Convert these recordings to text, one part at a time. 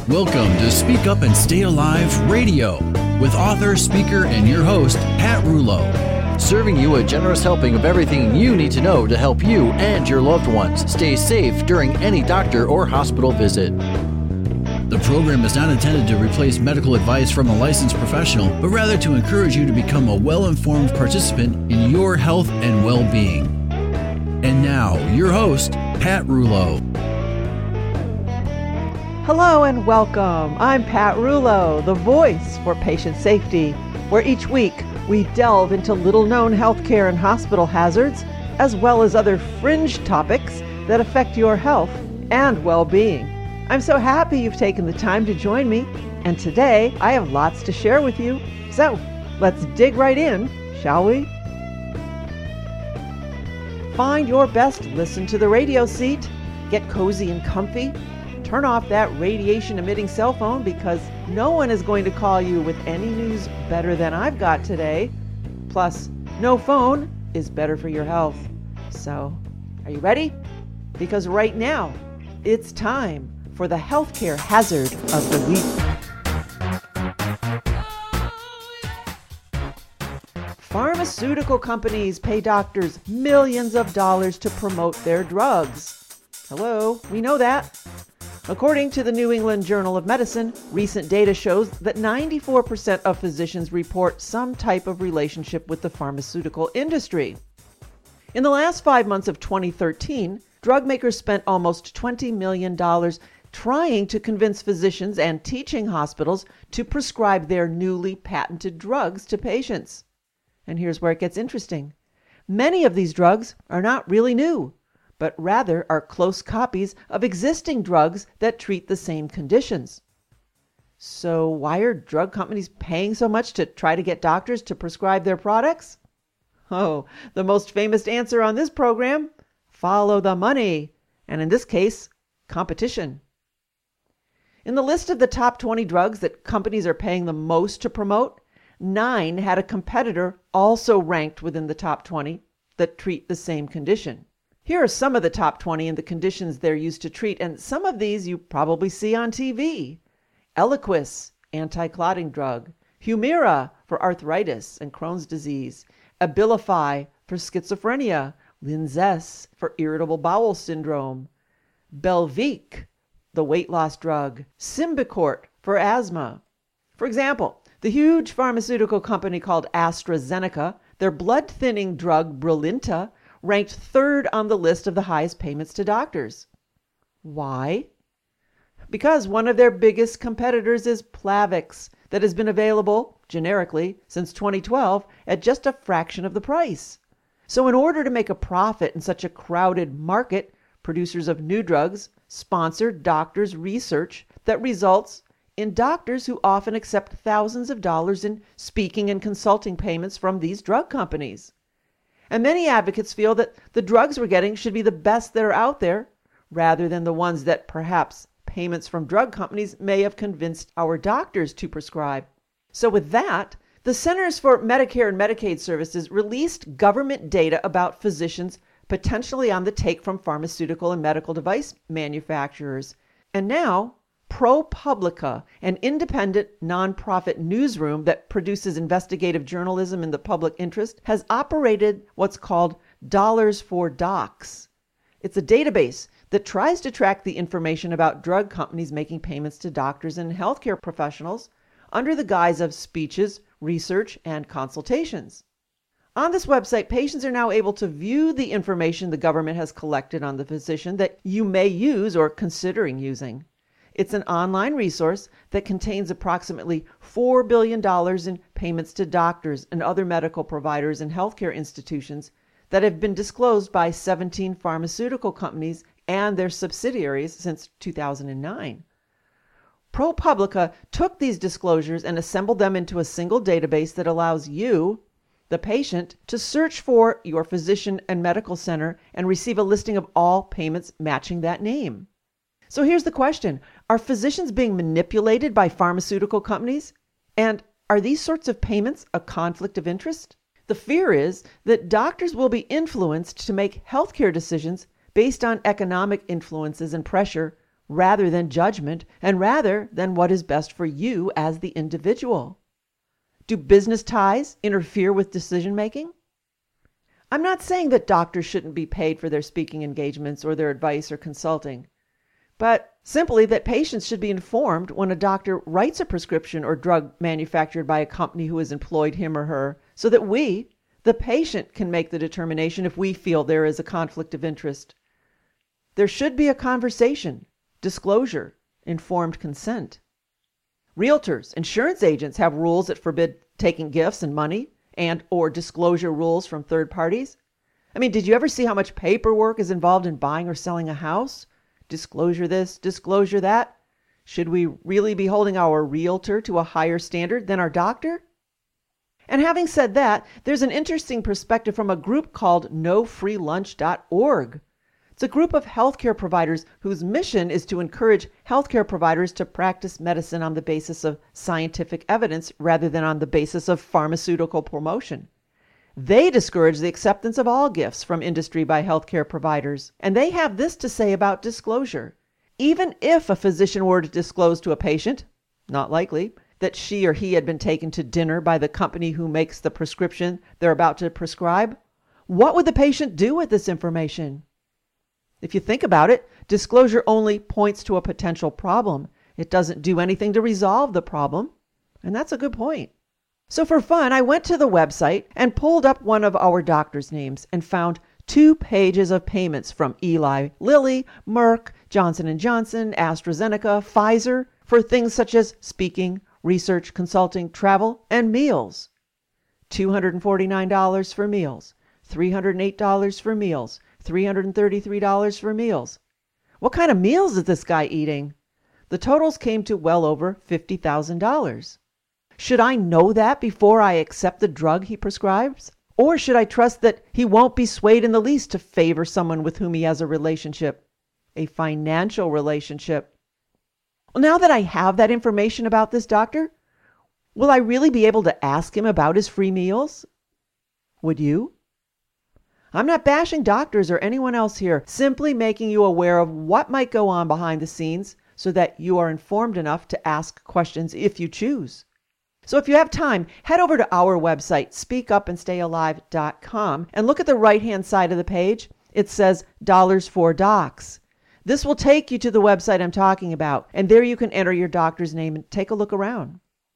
Welcome to Speak Up and Stay Alive Radio with author, speaker, and your host, Pat Rouleau. Serving you a generous helping of everything you need to know to help you and your loved ones stay safe during any doctor or hospital visit. The program is not intended to replace medical advice from a licensed professional, but rather to encourage you to become a well-informed participant in your health and well-being. And now, your host, Pat Rouleau. Hello and welcome. I'm Pat Rouleau, the voice for patient safety, where each week we delve into little-known healthcare and hospital hazards, as well as other fringe topics that affect your health and well-being. I'm so happy you've taken the time to join me, and today I have lots to share with you. So, let's dig right in, shall we? Find your best listen to the radio seat, get cozy and comfy, turn off that radiation-emitting cell phone because no one is going to call you with any news better than I've got today. Plus, no phone is better for your health. So, are you ready? Because right now, it's time for the healthcare hazard of the week. Pharmaceutical companies pay doctors millions of dollars to promote their drugs. Hello, we know that. According to the New England Journal of Medicine, recent data shows that 94% of physicians report some type of relationship with the pharmaceutical industry. In the last 5 months of 2013, drug makers spent almost $20 million trying to convince physicians and teaching hospitals to prescribe their newly patented drugs to patients. And here's where it gets interesting. Many of these drugs are not really new, but rather are close copies of existing drugs that treat the same conditions. So why are drug companies paying so much to try to get doctors to prescribe their products? Oh, the most famous answer on this program: follow the money, and in this case, competition. In the list of the top 20 drugs that companies are paying the most to promote, 9 had a competitor also ranked within the top 20 that treat the same condition. Here are some of the top 20 and the conditions they're used to treat, and some of these you probably see on TV. Eliquis, anti-clotting drug. Humira for arthritis and Crohn's disease. Abilify for schizophrenia. Linzess for irritable bowel syndrome. Belviq, the weight loss drug. Symbicort for asthma. For example, the huge pharmaceutical company called AstraZeneca, their blood-thinning drug Brilinta ranked 3rd on the list of the highest payments to doctors. Why? Because one of their biggest competitors is Plavix, that has been available generically since 2012 at just a fraction of the price. So in order to make a profit in such a crowded market, producers of new drugs sponsor doctors' research that results in doctors who often accept thousands of dollars in speaking and consulting payments from these drug companies. And many advocates feel that the drugs we're getting should be the best that are out there, rather than the ones that perhaps payments from drug companies may have convinced our doctors to prescribe. So with that, the Centers for Medicare and Medicaid Services released government data about physicians potentially on the take from pharmaceutical and medical device manufacturers. And now, ProPublica, an independent nonprofit newsroom that produces investigative journalism in the public interest, has operated what's called Dollars for Docs. It's a database that tries to track the information about drug companies making payments to doctors and healthcare professionals under the guise of speeches, research, and consultations. On this website, patients are now able to view the information the government has collected on the physician that you may use or considering using. It's an online resource that contains approximately $4 billion in payments to doctors and other medical providers and healthcare institutions that have been disclosed by 17 pharmaceutical companies and their subsidiaries since 2009. ProPublica took these disclosures and assembled them into a single database that allows you, the patient, to search for your physician and medical center and receive a listing of all payments matching that name. So here's the question. Are physicians being manipulated by pharmaceutical companies? And are these sorts of payments a conflict of interest? The fear is that doctors will be influenced to make healthcare decisions based on economic influences and pressure rather than judgment, and rather than what is best for you as the individual? Do business ties interfere with decision making? I'm not saying that doctors shouldn't be paid for their speaking engagements or their advice or consulting, but simply that patients should be informed when a doctor writes a prescription or drug manufactured by a company who has employed him or her, so that we, the patient, can make the determination if we feel there is a conflict of interest. There should be a conversation, disclosure, informed consent. Realtors, insurance agents have rules that forbid taking gifts and money and or disclosure rules from third parties. I mean, did you ever see how much paperwork is involved in buying or selling a house? Disclosure this, disclosure that. Should we really be holding our realtor to a higher standard than our doctor? And having said that, there's an interesting perspective from a group called NoFreeLunch.org. It's a group of healthcare providers whose mission is to encourage healthcare providers to practice medicine on the basis of scientific evidence rather than on the basis of pharmaceutical promotion. They discourage the acceptance of all gifts from industry by healthcare providers, and they have this to say about disclosure. Even if a physician were to disclose to a patient, not likely, that she or he had been taken to dinner by the company who makes the prescription they're about to prescribe, what would the patient do with this information? If you think about it, disclosure only points to a potential problem. It doesn't do anything to resolve the problem, and that's a good point. So for fun, I went to the website and pulled up one of our doctors' names and found 2 pages of payments from Eli Lilly, Merck, Johnson & Johnson, AstraZeneca, Pfizer for things such as speaking, research, consulting, travel, and meals. $249 for meals, $308 for meals, $333 for meals. What kind of meals is this guy eating? The totals came to well over $50,000. Should I know that before I accept the drug he prescribes? Or should I trust that he won't be swayed in the least to favor someone with whom he has a relationship, a financial relationship? Well, now that I have that information about this doctor, will I really be able to ask him about his free meals? Would you? I'm not bashing doctors or anyone else here, simply making you aware of what might go on behind the scenes so that you are informed enough to ask questions if you choose. So if you have time, head over to our website, speakupandstayalive.com, and look at the right-hand side of the page. It says Dollars for Docs. This will take you to the website I'm talking about, and there you can enter your doctor's name and take a look around.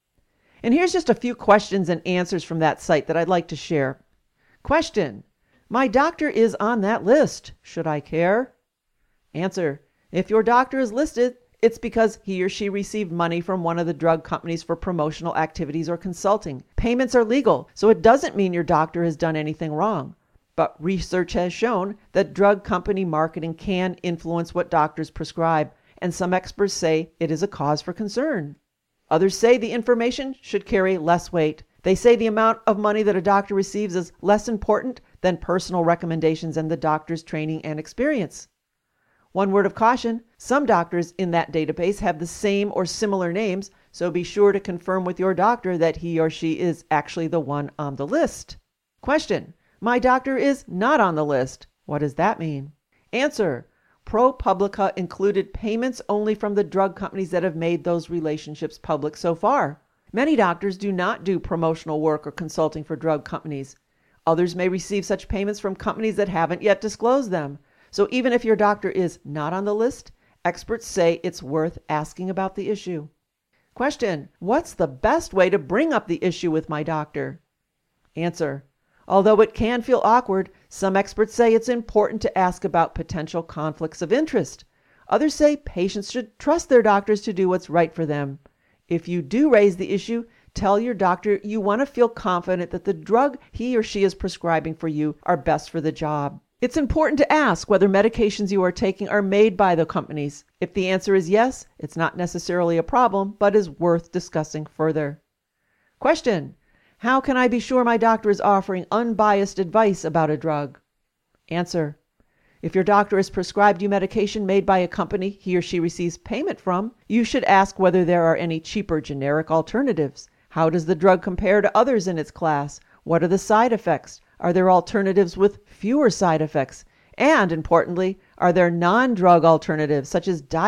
And here's just a few questions and answers from that site that I'd like to share. Question: my doctor is on that list. Should I care? Answer: if your doctor is listed, it's because he or she received money from one of the drug companies for promotional activities or consulting. Payments are legal, so it doesn't mean your doctor has done anything wrong. But research has shown that drug company marketing can influence what doctors prescribe, and some experts say it is a cause for concern. Others say the information should carry less weight. They say the amount of money that a doctor receives is less important than personal recommendations and the doctor's training and experience. One word of caution: some doctors in that database have the same or similar names, so be sure to confirm with your doctor that he or she is actually the one on the list. Question: my doctor is not on the list. What does that mean? Answer: ProPublica included payments only from the drug companies that have made those relationships public so far. Many doctors do not do promotional work or consulting for drug companies. Others may receive such payments from companies that haven't yet disclosed them. So even if your doctor is not on the list, experts say it's worth asking about the issue. Question: what's the best way to bring up the issue with my doctor? Answer: although it can feel awkward, some experts say it's important to ask about potential conflicts of interest. Others say patients should trust their doctors to do what's right for them. If you do raise the issue, tell your doctor you want to feel confident that the drug he or she is prescribing for you are best for the job. It's important to ask whether medications you are taking are made by the companies. If the answer is yes, it's not necessarily a problem, but is worth discussing further. Question: how can I be sure my doctor is offering unbiased advice about a drug? Answer: if your doctor has prescribed you medication made by a company he or she receives payment from, you should ask whether there are any cheaper generic alternatives. How does the drug compare to others in its class? What are the side effects? Are there alternatives with fewer side effects? And importantly, are there non-drug alternatives such as diet,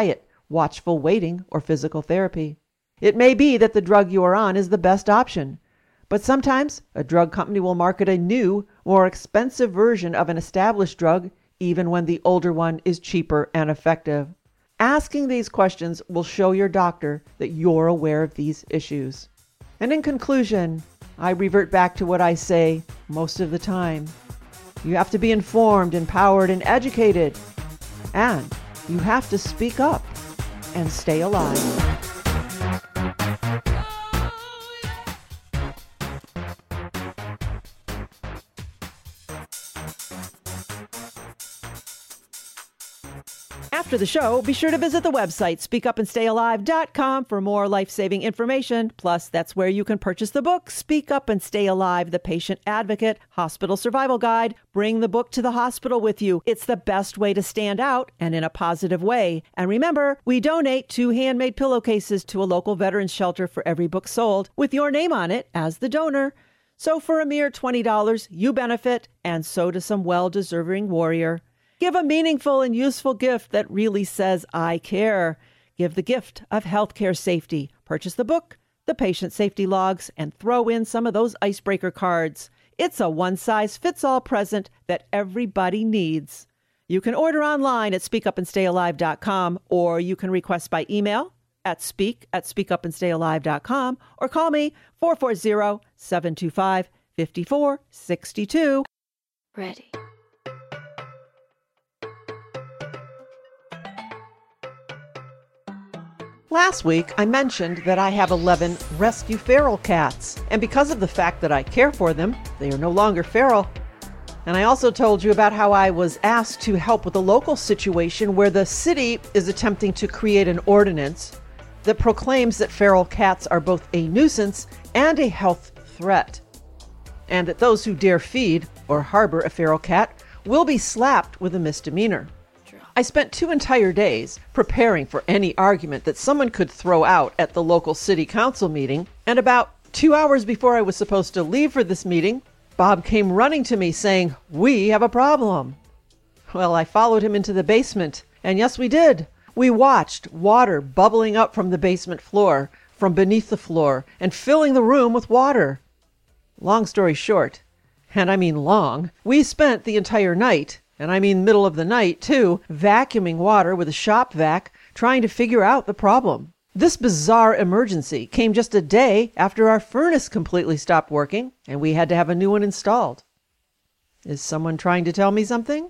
watchful waiting, or physical therapy. It may be that the drug you are on is the best option, but sometimes a drug company will market a new, more expensive version of an established drug even when the older one is cheaper and effective. Asking these questions will show your doctor that you're aware of these issues. And in conclusion, I revert back to what I say most of the time. You have to be informed, empowered, and educated. And you have to speak up and stay alive. After the show, be sure to visit the website, speakupandstayalive.com, for more life-saving information. Plus, that's where you can purchase the book, Speak Up and Stay Alive, The Patient Advocate Hospital Survival Guide. Bring the book to the hospital with you. It's the best way to stand out, and in a positive way. And remember, we donate 2 handmade pillowcases to a local veterans shelter for every book sold, with your name on it as the donor. So for a mere $20, you benefit, and so does some well-deserving warrior. Give a meaningful and useful gift that really says, I care. Give the gift of healthcare safety. Purchase the book, the patient safety logs, and throw in some of those icebreaker cards. It's a one-size-fits-all present that everybody needs. You can order online at speakupandstayalive.com, or you can request by email at speakupandstayalive.com, or call me 440-725-5462. Ready. Last week, I mentioned that I have 11 rescue feral cats, and because of the fact that I care for them, they are no longer feral. And I also told you about how I was asked to help with a local situation where the city is attempting to create an ordinance that proclaims that feral cats are both a nuisance and a health threat, and that those who dare feed or harbor a feral cat will be slapped with a misdemeanor. I spent 2 entire days preparing for any argument that someone could throw out at the local city council meeting, and about 2 hours before I was supposed to leave for this meeting, Bob came running to me saying, "We have a problem." Well, I followed him into the basement, and yes, we did. We watched water bubbling up from the basement floor, from beneath the floor, and filling the room with water. Long story short, and I mean long, we spent the entire night, and I mean middle of the night too, vacuuming water with a shop vac, trying to figure out the problem. This bizarre emergency came just a day after our furnace completely stopped working, and we had to have a new one installed. Is someone trying to tell me something?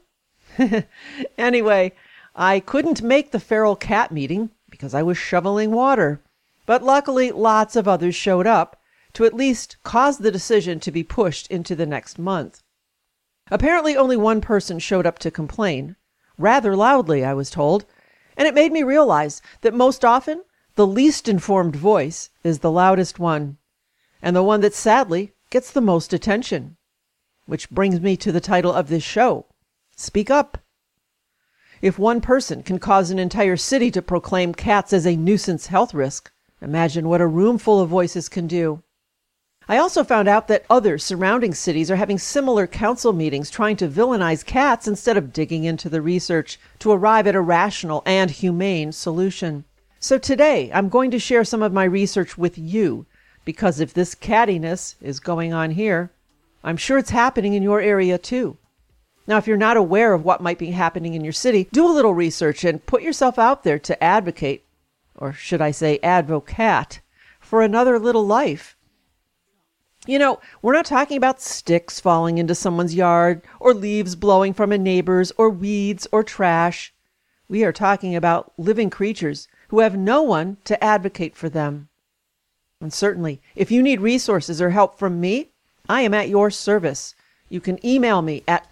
Anyway, I couldn't make the feral cat meeting because I was shoveling water, but luckily lots of others showed up to at least cause the decision to be pushed into the next month. Apparently only one person showed up to complain, rather loudly, I was told, and it made me realize that most often the least informed voice is the loudest one, and the one that sadly gets the most attention. Which brings me to the title of this show, Speak Up. If one person can cause an entire city to proclaim cats as a nuisance health risk, imagine what a room full of voices can do. I also found out that other surrounding cities are having similar council meetings trying to villainize cats instead of digging into the research to arrive at a rational and humane solution. So today, I'm going to share some of my research with you, because if this cattiness is going on here, I'm sure it's happening in your area too. Now, if you're not aware of what might be happening in your city, do a little research and put yourself out there to advocate, or should I say advocate, for another little life. You know, we're not talking about sticks falling into someone's yard, or leaves blowing from a neighbor's, or weeds, or trash. We are talking about living creatures who have no one to advocate for them. And certainly, if you need resources or help from me, I am at your service. You can email me at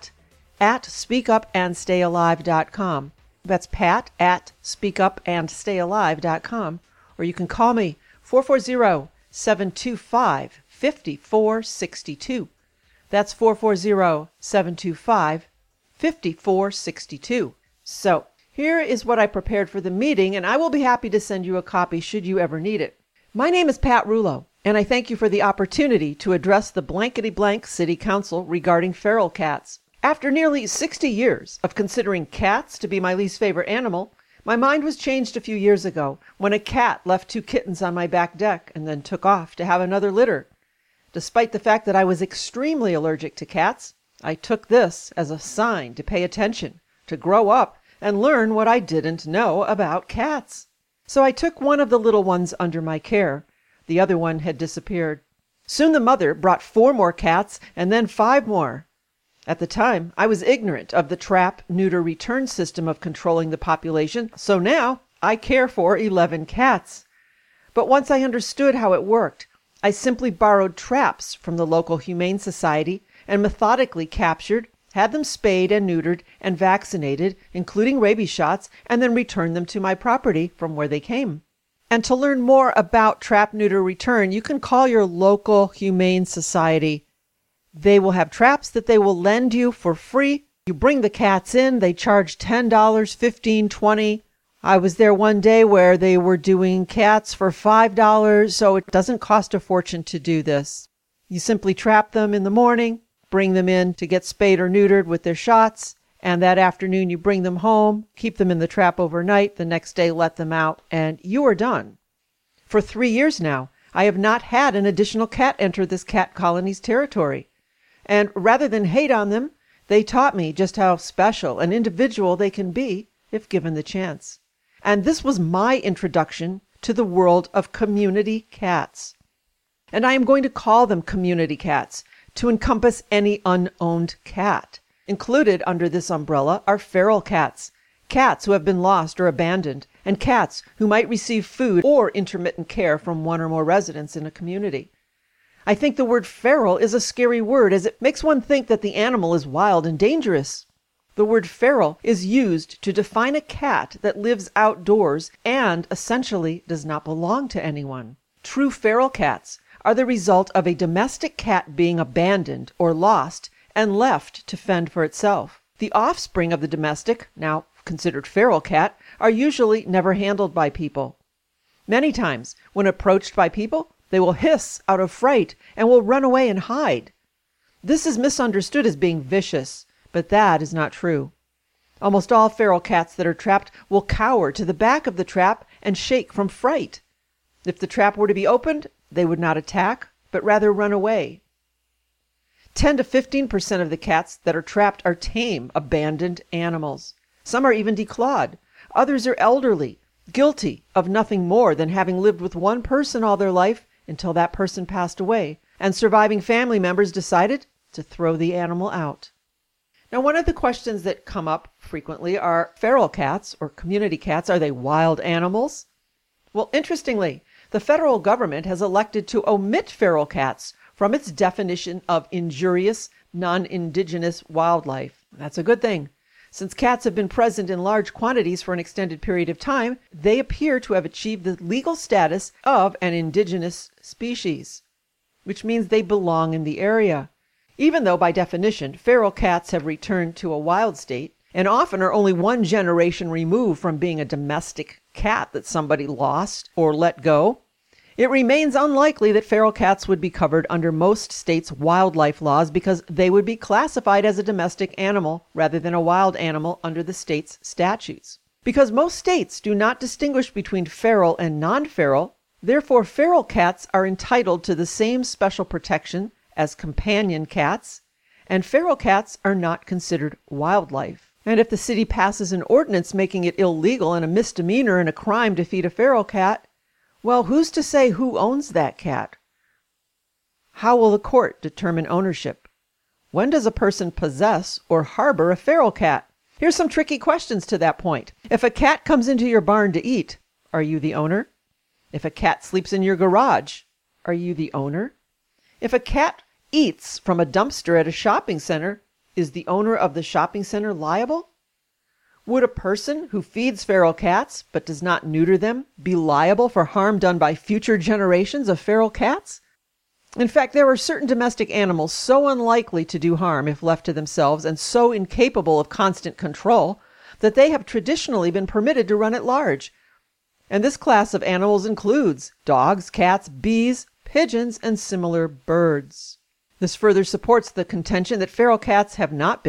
pat@speakupandstayalive.com. That's pat@speakupandstayalive.com. Or you can call me 440-725-5462. That's 440-725-5462. So, here is what I prepared for the meeting, and I will be happy to send you a copy should you ever need it. My name is Pat Rulo, and I thank you for the opportunity to address the blankety-blank City Council regarding feral cats. After nearly 60 years of considering cats to be my least favorite animal, My mind was changed a few years ago when a cat left 2 kittens on my back deck and then took off to have another litter. Despite the fact that I was extremely allergic to cats, I took this as a sign to pay attention, to grow up, and learn what I didn't know about cats. So I took one of the little ones under my care. The other one had disappeared. Soon the mother brought 4 more cats and then 5 more. At the time, I was ignorant of the trap, neuter, return system of controlling the population, so now I care for 11 cats. But once I understood how it worked, I simply borrowed traps from the local humane society and methodically captured, had them spayed and neutered and vaccinated, including rabies shots, and then returned them to my property from where they came. And to learn more about trap, neuter, return, you can call your local humane society. They will have traps that they will lend you for free. You bring the cats in, they charge $10, $15, $20. I was there one day where they were doing cats for $5, so it doesn't cost a fortune to do this. You simply trap them in the morning, bring them in to get spayed or neutered with their shots, and that afternoon you bring them home, keep them in the trap overnight, the next day let them out, and you are done. For 3 years now, I have not had an additional cat enter this cat colony's territory. And rather than hate on them, they taught me just how special and individual they can be if given the chance. And this was my introduction to the world of community cats. And I am going to call them community cats to encompass any unowned cat. Included under this umbrella are feral cats, cats who have been lost or abandoned, and cats who might receive food or intermittent care from 1 or more residents in a community. I think the word feral is a scary word, as it makes one think that the animal is wild and dangerous. The word feral is used to define a cat that lives outdoors and essentially does not belong to anyone. True feral cats are the result of a domestic cat being abandoned or lost and left to fend for itself. The offspring of the domestic, now considered feral cat, are usually never handled by people. Many times, when approached by people, they will hiss out of fright and will run away and hide. This is misunderstood as being vicious, but that is not true. Almost all feral cats that are trapped will cower to the back of the trap and shake from fright. If the trap were to be opened, they would not attack, but rather run away. 10 to 15% of the cats that are trapped are tame, abandoned animals. Some are even declawed. Others are elderly, guilty of nothing more than having lived with one person all their life until that person passed away, and surviving family members decided to throw the animal out. Now, one of the questions that come up frequently are feral cats or community cats, are they wild animals? Well, interestingly, the federal government has elected to omit feral cats from its definition of injurious, non-indigenous wildlife. That's a good thing. Since cats have been present in large quantities for an extended period of time, they appear to have achieved the legal status of an indigenous species, which means they belong in the area. Even though, by definition, feral cats have returned to a wild state, and often are only 1 generation removed from being a domestic cat that somebody lost or let go, it remains unlikely that feral cats would be covered under most states' wildlife laws because they would be classified as a domestic animal rather than a wild animal under the state's statutes. Because most states do not distinguish between feral and non-feral, therefore feral cats are entitled to the same special protection as companion cats, and feral cats are not considered wildlife. And if the city passes an ordinance making it illegal and a misdemeanor and a crime to feed a feral cat, well, who's to say who owns that cat? How will the court determine ownership? When does a person possess or harbor a feral cat? Here's some tricky questions to that point. If a cat comes into your barn to eat, are you the owner? If a cat sleeps in your garage, are you the owner? If a cat eats from a dumpster at a shopping center, is the owner of the shopping center liable? Would a person who feeds feral cats but does not neuter them be liable for harm done by future generations of feral cats? In fact, there are certain domestic animals so unlikely to do harm if left to themselves and so incapable of constant control that they have traditionally been permitted to run at large. And this class of animals includes dogs, cats, bees, pigeons, and similar birds. This further supports the contention that feral cats have not been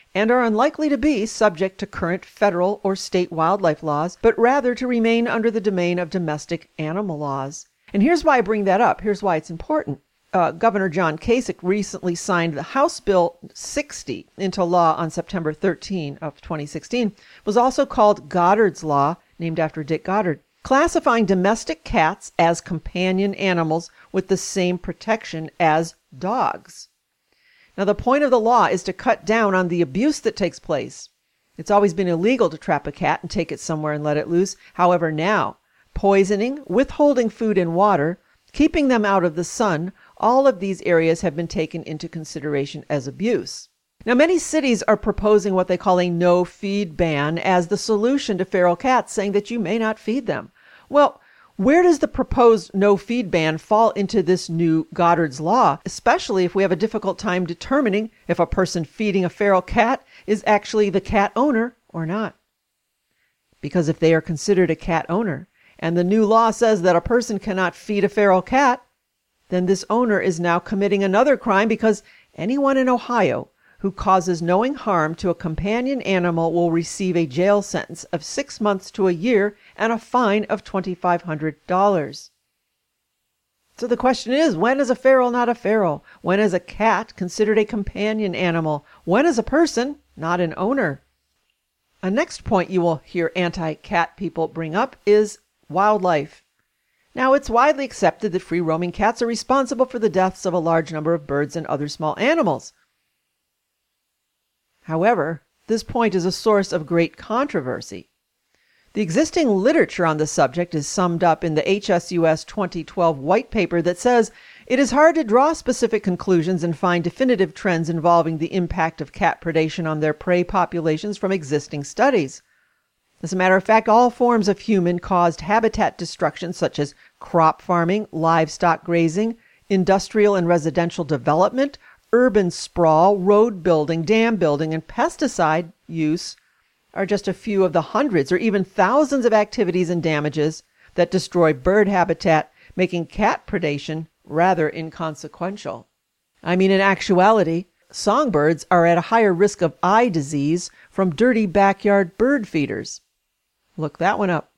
and are unlikely to be subject to current federal or state wildlife laws, but rather to remain under the domain of domestic animal laws. And here's why I bring that up. Here's why it's important. Governor John Kasich recently signed the House Bill 60 into law on September 13 of 2016. It was also called Goddard's Law, named after Dick Goddard, classifying domestic cats as companion animals with the same protection as dogs. Now, the point of the law is to cut down on the abuse that takes place. It's always been illegal to trap a cat and take it somewhere and let it loose. However, now, poisoning, withholding food and water, keeping them out of the sun, all of these areas have been taken into consideration as abuse. Now, many cities are proposing what they call a no-feed ban as the solution to feral cats, saying that you may not feed them. Well, where does the proposed no-feed ban fall into this new Goddard's Law, especially if we have a difficult time determining if a person feeding a feral cat is actually the cat owner or not? Because if they are considered a cat owner, and the new law says that a person cannot feed a feral cat, then this owner is now committing another crime, because anyone in Ohio who causes knowing harm to a companion animal will receive a jail sentence of 6 months to a year and a fine of $2,500. So the question is, when is a feral not a feral? When is a cat considered a companion animal? When is a person not an owner? A next point you will hear anti-cat people bring up is wildlife. Now, it's widely accepted that free-roaming cats are responsible for the deaths of a large number of birds and other small animals. However, this point is a source of great controversy. The existing literature on the subject is summed up in the HSUS 2012 white paper that says it is hard to draw specific conclusions and find definitive trends involving the impact of cat predation on their prey populations from existing studies. As a matter of fact, all forms of human-caused habitat destruction, such as crop farming, livestock grazing, industrial and residential development, urban sprawl, road building, dam building, and pesticide use, are just a few of the hundreds or even thousands of activities and damages that destroy bird habitat, making cat predation rather inconsequential. I mean, in actuality, songbirds are at a higher risk of eye disease from dirty backyard bird feeders. Look that one up.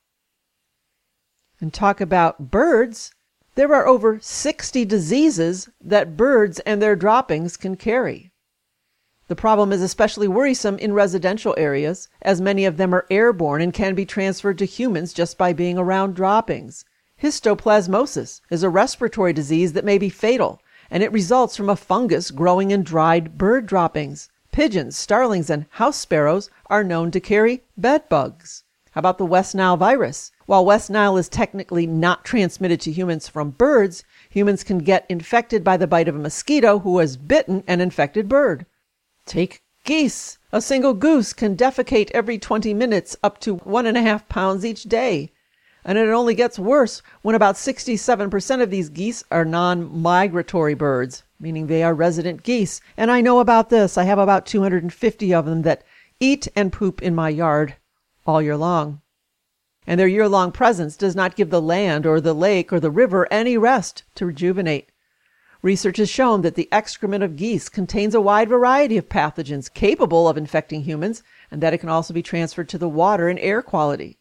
And talk about birds, there are over 60 diseases that birds and their droppings can carry. The problem is especially worrisome in residential areas, as many of them are airborne and can be transferred to humans just by being around droppings. Histoplasmosis is a respiratory disease that may be fatal, and it results from a fungus growing in dried bird droppings. Pigeons, starlings, and house sparrows are known to carry bed bugs. How about the West Nile virus? While West Nile is technically not transmitted to humans from birds, humans can get infected by the bite of a mosquito who has bitten an infected bird. Take geese. A single goose can defecate every 20 minutes up to 1.5 pounds each day. And it only gets worse when about 67% of these geese are non-migratory birds, meaning they are resident geese. And I know about this. I have about 250 of them that eat and poop in my yard all year long. And their year-long presence does not give the land or the lake or the river any rest to rejuvenate. Research has shown that the excrement of geese contains a wide variety of pathogens capable of infecting humans, and that it can also be transferred to the water and air quality.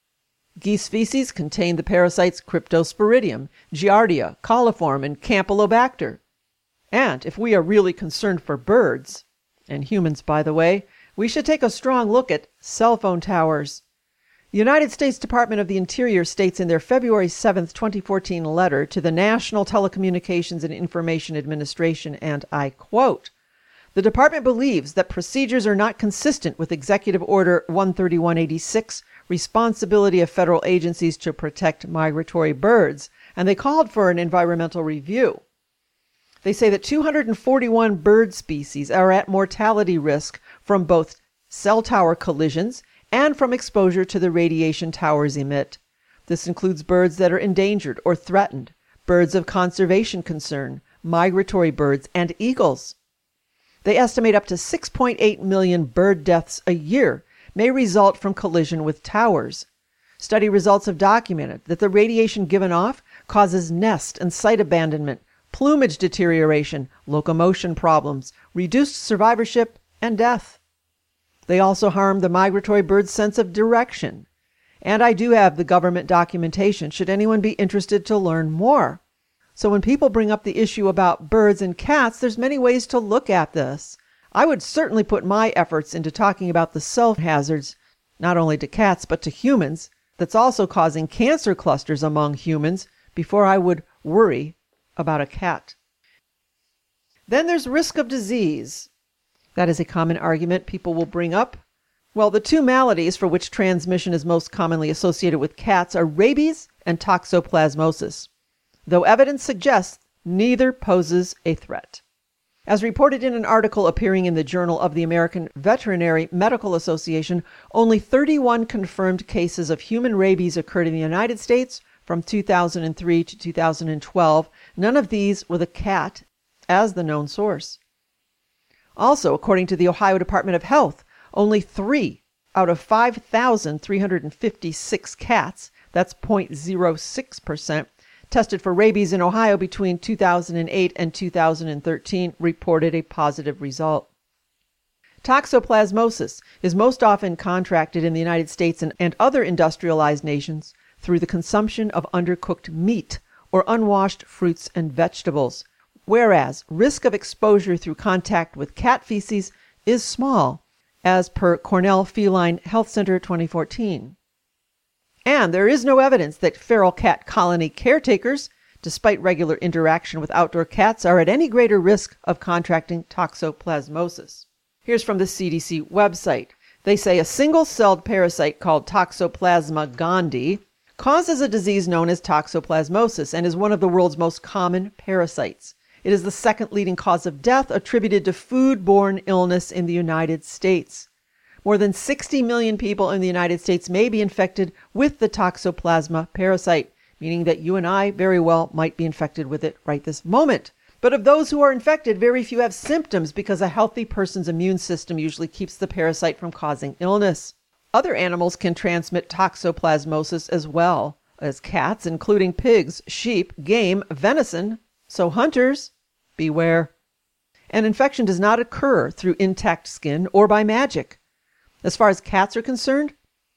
Geese feces contain the parasites Cryptosporidium, Giardia, coliform, and Campylobacter. And if we are really concerned for birds, and humans by the way, we should take a strong look at cell phone towers. The United States Department of the Interior states in their February 7, 2014 letter to the National Telecommunications and Information Administration, and I quote, "The department believes that procedures are not consistent with Executive Order 13186, responsibility of federal agencies to protect migratory birds," and they called for an environmental review. They say that 241 bird species are at mortality risk from both cell tower collisions and from exposure to the radiation towers emit. This includes birds that are endangered or threatened, birds of conservation concern, migratory birds, and eagles. They estimate up to 6.8 million bird deaths a year may result from collision with towers. Study results have documented that the radiation given off causes nest and site abandonment, plumage deterioration, locomotion problems, reduced survivorship, and death. They also harm the migratory bird's sense of direction. And I do have the government documentation, should anyone be interested to learn more. So when people bring up the issue about birds and cats, there's many ways to look at this. I would certainly put my efforts into talking about the cell hazards, not only to cats, but to humans, that's also causing cancer clusters among humans, before I would worry about a cat. Then there's risk of disease. That is a common argument people will bring up. Well, the two maladies for which transmission is most commonly associated with cats are rabies and toxoplasmosis, though evidence suggests neither poses a threat. As reported in an article appearing in the Journal of the American Veterinary Medical Association, only 31 confirmed cases of human rabies occurred in the United States from 2003 to 2012, none of these with a cat as the known source. Also, according to the Ohio Department of Health, only 3 out of 5,356 cats, that's 0.06%, tested for rabies in Ohio between 2008 and 2013 reported a positive result. Toxoplasmosis is most often contracted in the United States and other industrialized nations through the consumption of undercooked meat or unwashed fruits and vegetables, whereas risk of exposure through contact with cat feces is small, as per Cornell Feline Health Center 2014. And there is no evidence that feral cat colony caretakers, despite regular interaction with outdoor cats, are at any greater risk of contracting toxoplasmosis. Here's from the CDC website. They say a single-celled parasite called Toxoplasma gondii causes a disease known as toxoplasmosis and is one of the world's most common parasites. It is the second leading cause of death attributed to food-borne illness in the United States. More than 60 million people in the United States may be infected with the Toxoplasma parasite, meaning that you and I very well might be infected with it right this moment. But of those who are infected, very few have symptoms because a healthy person's immune system usually keeps the parasite from causing illness. Other animals can transmit toxoplasmosis as well as cats, including pigs, sheep, game, venison. So hunters, beware. An infection does not occur through intact skin or by magic. As far as cats are concerned,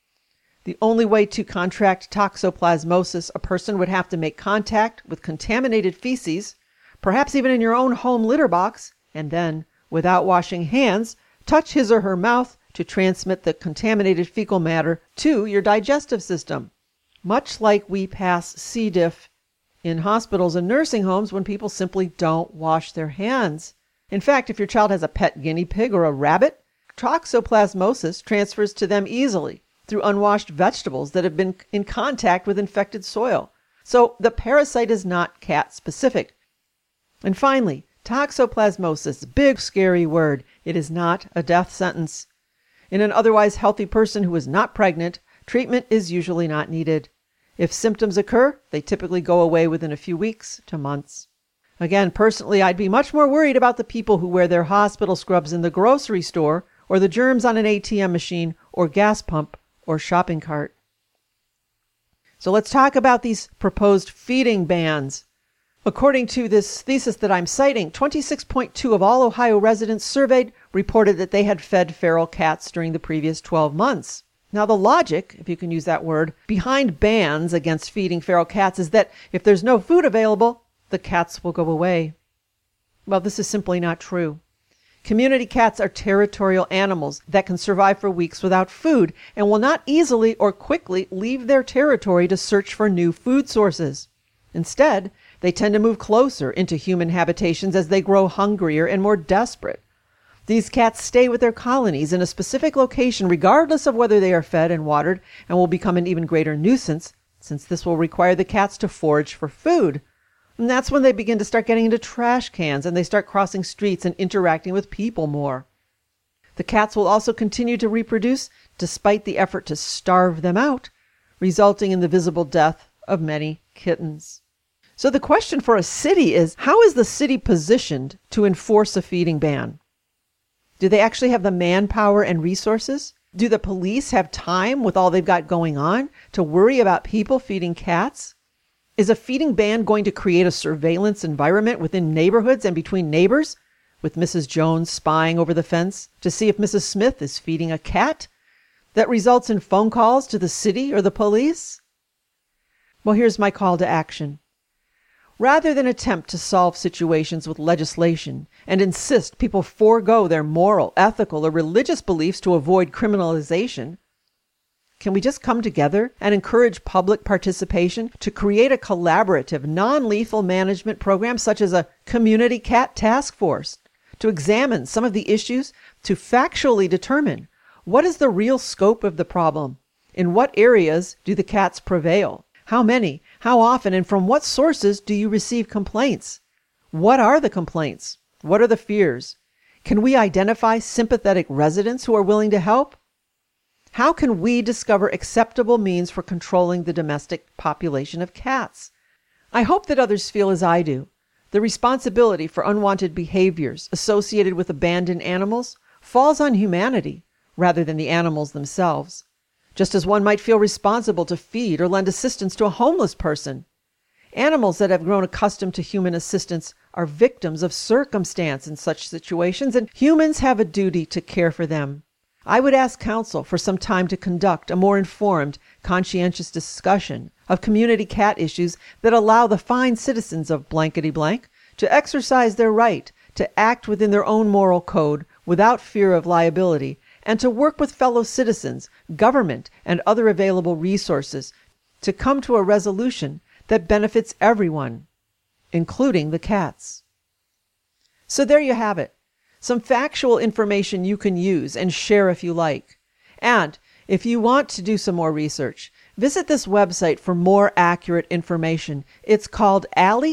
the only way to contract toxoplasmosis, a person would have to make contact with contaminated feces, perhaps even in your own home litter box, and then, without washing hands, touch his or her mouth to transmit the contaminated fecal matter to your digestive system. Much like we pass C. diff in hospitals and nursing homes when people simply don't wash their hands. In fact, if your child has a pet guinea pig or a rabbit, toxoplasmosis transfers to them easily through unwashed vegetables that have been in contact with infected soil. So the parasite is not cat specific. And finally, toxoplasmosis, big scary word. It is not a death sentence. In an otherwise healthy person who is not pregnant, treatment is usually not needed. If symptoms occur, they typically go away within a few weeks to months. Again, personally, I'd be much more worried about the people who wear their hospital scrubs in the grocery store, or the germs on an ATM machine or gas pump or shopping cart. So let's talk about these proposed feeding bans. According to this thesis that I'm citing, 26.2% of all Ohio residents surveyed reported that they had fed feral cats during the previous 12 months. Now, the logic, if you can use that word, behind bans against feeding feral cats is that if there's no food available, the cats will go away. Well, this is simply not true. Community cats are territorial animals that can survive for weeks without food and will not easily or quickly leave their territory to search for new food sources. Instead, they tend to move closer into human habitations as they grow hungrier and more desperate. These cats stay with their colonies in a specific location regardless of whether they are fed and watered, and will become an even greater nuisance since this will require the cats to forage for food. And that's when they begin to start getting into trash cans and they start crossing streets and interacting with people more. The cats will also continue to reproduce despite the effort to starve them out, resulting in the visible death of many kittens. So the question for a city is, how is the city positioned to enforce a feeding ban? Do they actually have the manpower and resources? Do the police have time with all they've got going on to worry about people feeding cats? Is a feeding ban going to create a surveillance environment within neighborhoods and between neighbors with Mrs. Jones spying over the fence to see if Mrs. Smith is feeding a cat that results in phone calls to the city or the police? Well, here's my call to action. Rather than attempt to solve situations with legislation and insist people forego their moral, ethical, or religious beliefs to avoid criminalization, can we just come together and encourage public participation to create a collaborative, non-lethal management program such as a community cat task force to examine some of the issues to factually determine what is the real scope of the problem? In what areas do the cats prevail? How many? How often? And from what sources do you receive complaints? What are the complaints? What are the fears? Can we identify sympathetic residents who are willing to help? How can we discover acceptable means for controlling the domestic population of cats? I hope that others feel as I do. The responsibility for unwanted behaviors associated with abandoned animals falls on humanity rather than the animals themselves. Just as one might feel responsible to feed or lend assistance to a homeless person. Animals that have grown accustomed to human assistance are victims of circumstance in such situations, and humans have a duty to care for them. I would ask Council for some time to conduct a more informed, conscientious discussion of community cat issues that allow the fine citizens of blankety blank to exercise their right to act within their own moral code without fear of liability, and to work with fellow citizens, government, and other available resources to come to a resolution that benefits everyone, including the cats. So there you have it. Some factual information you can use and share if you like. And if you want to do some more research, visit this website for more accurate information. It's called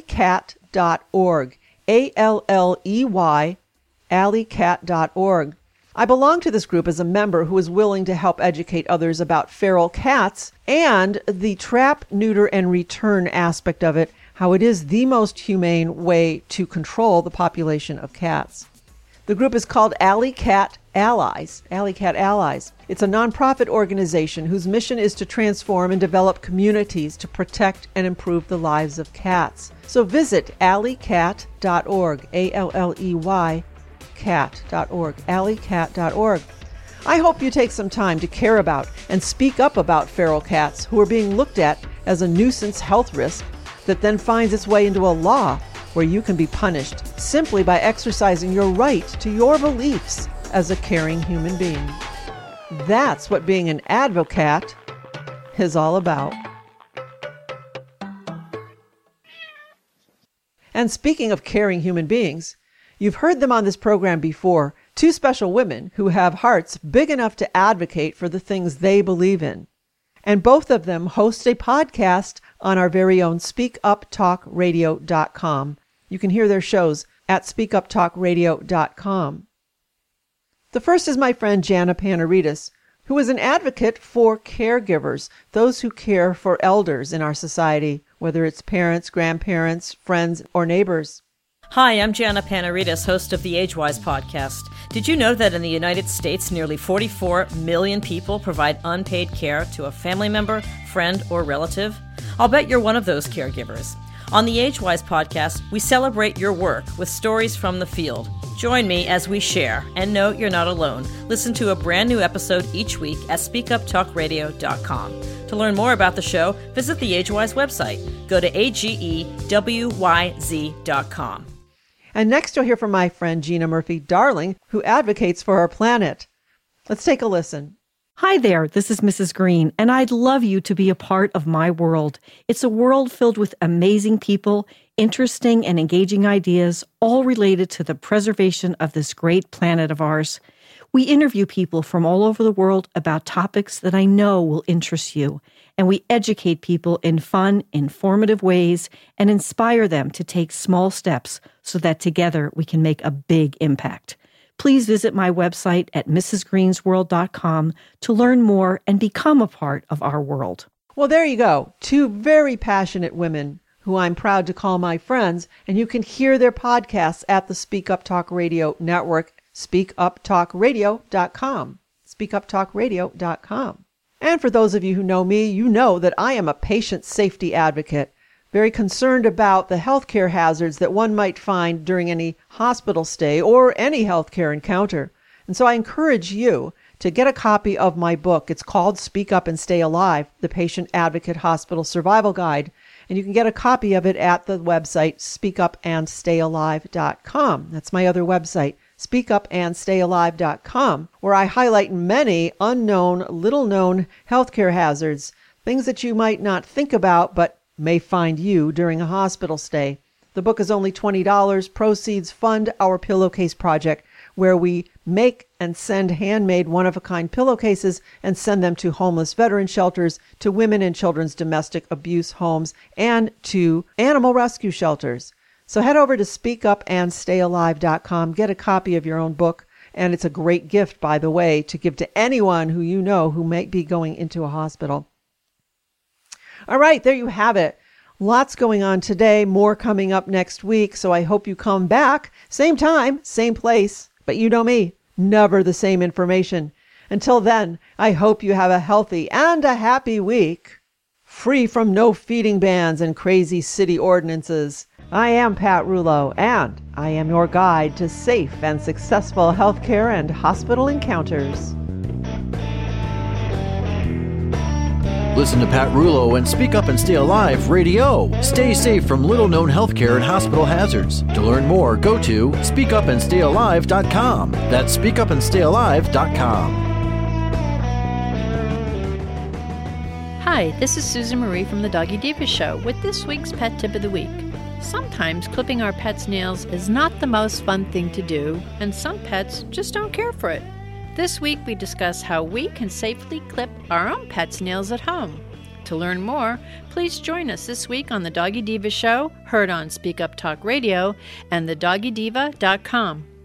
alleycat.org. A-L-L-E-Y, alleycat.org. I belong to this group as a member who is willing to help educate others about feral cats and the trap, neuter, and return aspect of it, how it is the most humane way to control the population of cats. The group is called Alley Cat Allies. Alley Cat Allies. It's a nonprofit organization whose mission is to transform and develop communities to protect and improve the lives of cats. So visit alleycat.org, A-L-L-E-Y, cat.org, alleycat.org. I hope you take some time to care about and speak up about feral cats who are being looked at as a nuisance health risk that then finds its way into a law where you can be punished simply by exercising your right to your beliefs as a caring human being. That's what being an advocate is all about. And speaking of caring human beings, you've heard them on this program before, two special women who have hearts big enough to advocate for the things they believe in. And both of them host a podcast on our very own SpeakUpTalkRadio.com. You can hear their shows at SpeakUpTalkRadio.com. The first is my friend Jana Panaritis, who is an advocate for caregivers, those who care for elders in our society, whether it's parents, grandparents, friends, or neighbors. Hi, I'm Jana Panaritis, host of the AgeWise podcast. Did you know that in the United States, nearly 44 million people provide unpaid care to a family member, friend, or relative? I'll bet you're one of those caregivers. On the AgeWise podcast, we celebrate your work with stories from the field. Join me as we share, and know you're not alone. Listen to a brand new episode each week at SpeakUpTalkRadio.com. To learn more about the show, visit the AgeWise website. Go to agewyz.com. And next you'll hear from my friend Gina Murphy-Darling, who advocates for our planet. Let's take a listen. Hi there, this is Mrs. Green, and I'd love you to be a part of my world. It's a world filled with amazing people, interesting and engaging ideas, all related to the preservation of this great planet of ours. We interview people from all over the world about topics that I know will interest you, and we educate people in fun, informative ways and inspire them to take small steps so that together we can make a big impact. Please visit my website at mrsgreensworld.com to learn more and become a part of our world. Well, there you go. Two very passionate women who I'm proud to call my friends, and you can hear their podcasts at the Speak Up Talk Radio network, speakuptalkradio.com, speakuptalkradio.com. And for those of you who know me, you know that I am a patient safety advocate very concerned about the healthcare hazards that one might find during any hospital stay or any healthcare encounter. And so I encourage you to get a copy of my book. It's called Speak Up and Stay Alive, The Patient Advocate Hospital Survival Guide. And you can get a copy of it at the website speakupandstayalive.com. That's my other website, speakupandstayalive.com, where I highlight many unknown, little-known healthcare hazards, things that you might not think about but may find you during a hospital stay. The book is only $20. Proceeds fund our pillowcase project, where we make and send handmade one-of-a-kind pillowcases and send them to homeless veteran shelters, to women and children's domestic abuse homes, and to animal rescue shelters. So head over to speakupandstayalive.com, get a copy of your own book, and it's a great gift, by the way, to give to anyone who you know who might be going into a hospital. All right, there you have it. Lots going on today, more coming up next week, so I hope you come back. Same time, same place, but you know me, never the same information. Until then, I hope you have a healthy and a happy week, free from no feeding bans and crazy city ordinances. I am Pat Rouleau, and I am your guide to safe and successful healthcare and hospital encounters. Listen to Pat Rouleau and Speak Up and Stay Alive Radio. Stay safe from little-known healthcare and hospital hazards. To learn more, go to speakupandstayalive.com. That's speakupandstayalive.com. Hi, this is Susan Marie from the Doggy Diva Show with this week's Pet Tip of the Week. Sometimes clipping our pets' nails is not the most fun thing to do, and some pets just don't care for it. This week we discuss how we can safely clip our own pets' nails at home. To learn more, please join us this week on the Doggy Diva Show, heard on Speak Up Talk Radio and thedoggydiva.com.